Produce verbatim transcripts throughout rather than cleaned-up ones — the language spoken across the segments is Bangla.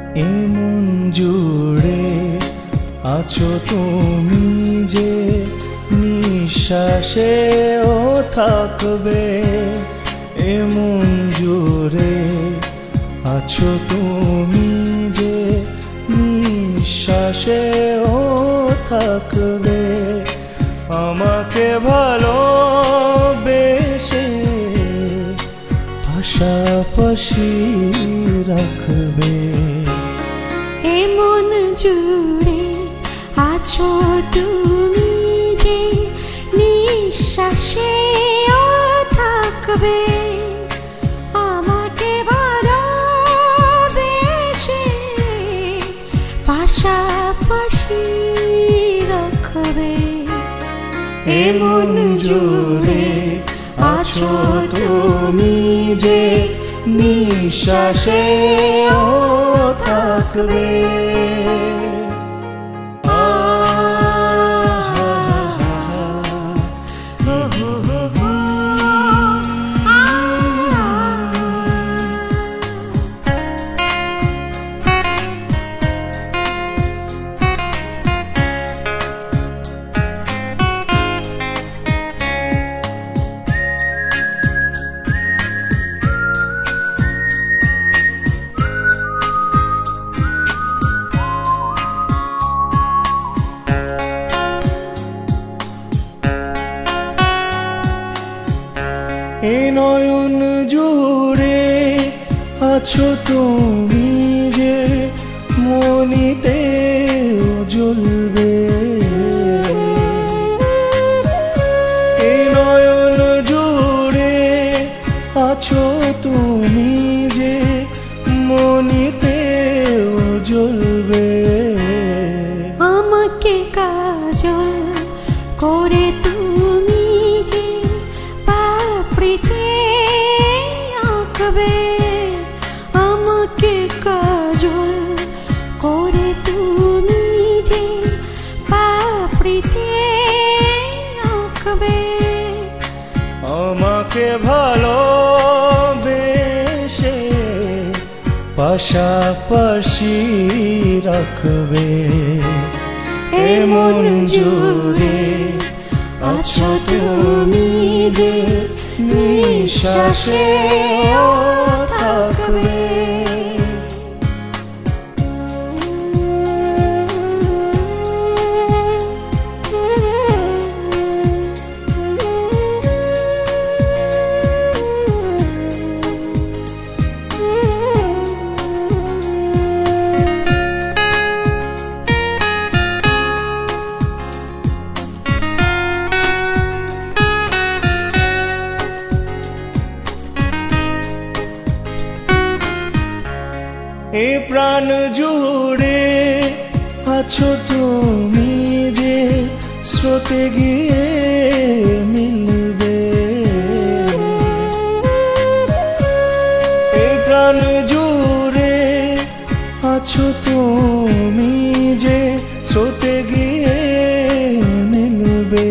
এমন জুড়ে আছো তুমি যে নিঃশ্বাসেও থাকবে। এমন জুড়ে আছো তুমি যে নিঃশ্বাসেও থাকবে। আমাকে ভালোবেসে পাশাপাশি রাখবে। এমন জুড়ে আছো তুমি যে নিঃশ্বাসেও থাকবে। আমাকে ভালোবেসে পাশাপাশি রাখবে। এমন জুড়ে আছো তুমি যে নিঃশ্বাসেও থাকবে। এ নয়ন জুড়ে আছো তুমি যে মনিতে জ্বলবে। এ নয়ন জুড়ে আছো তুমি যে মনিতে জ্বলবে। আমাকে কাজল করে তুমি যে পাপড়িতে আঁকবে। আমাকে কাজল করে তুমি যে পাপড়িতে আঁকবে। আমাকে ভালোবেসে পাশাপাশি রাখবে। এমন জুড়ে আছো তুমি যে নিঃশ্বাসেও থাকবে। এ প্রাণ জুড়ে আছো তুমি যে স্রোতে গিয়ে মিলবে। এ প্রাণ জুড়ে আছো তুমি যে স্রোতে গিয়ে মিলবে।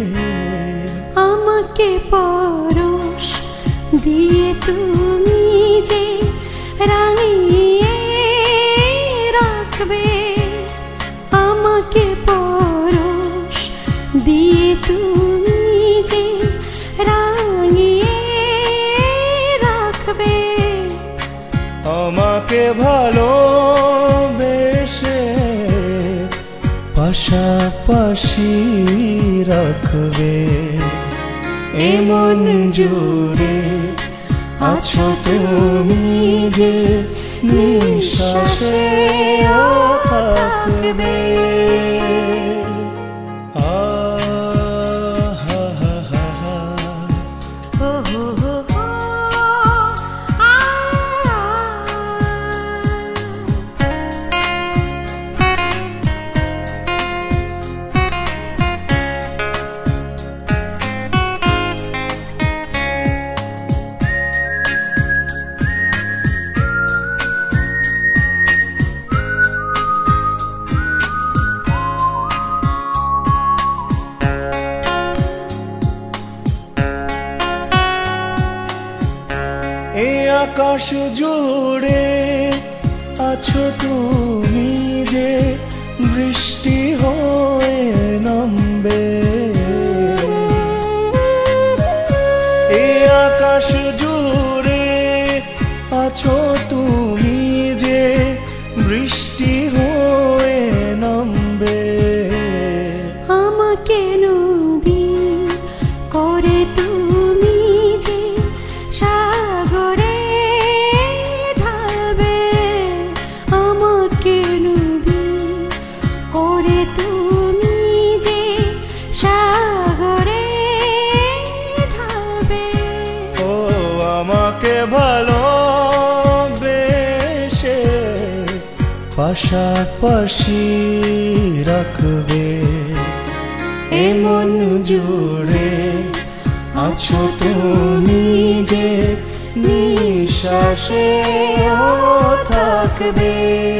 আমাকে পরশ দিয়ে তুমি যে রাঙিয়ে রাখবে। আমাকে পরশ দিয়ে তুমি যে রাঙিয়ে রাখবে। আমাকে ভালোবেসে পাশাপাশি রাখবে। এমন জুড়ে আছো তুমি যে নিঃশ্বাসেও থাকবে। আকাশ জুড়ে আছো তুমি যে বৃষ্টি হয়ে নামবে। এই আকাশ জুড়ে আছো তুমি যে বৃষ্টি হয়ে নামবে। আমাকে নদী করে তুমি যে সাগরে ঢালবে। আমাকে নদী করে তুমি যে সাগরে ঢালবে। ও আমাকে ভালোবেসে পাশাপাশি রাখবে। এমন জুড়ে আছো তুমি যে নিঃশ্বাসে থাকবে।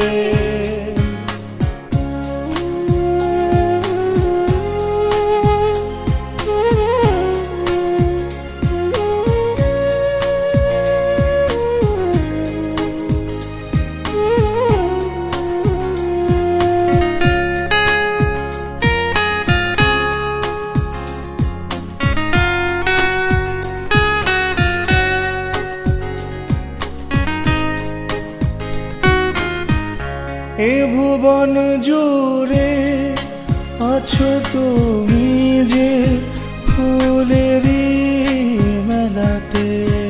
এ ভুবন জুড়ে আছো তুমি যে ফুলেরই মেলাতে।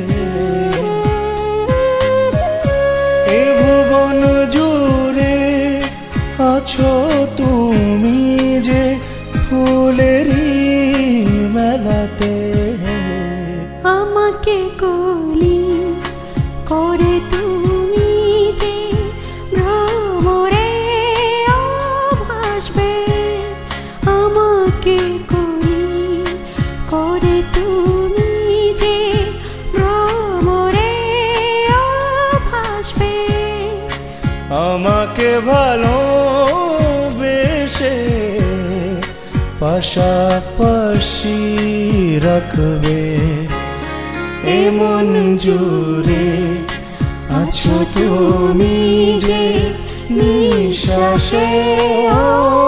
এ ভুবন জুড়ে আছো তুমি যে ফুলেরই মেলাতে। আমাকে কলি করে তুমি যে ভ্রমরে ভাসবে। আমাকে কলি করে তুমি যে ভ্রমরে ভাসবে। আমাকে ভালোবেসে পাশাপাশি রাখবে। এমন জুড়ে আছো তুমি যে নিঃশ্বাসে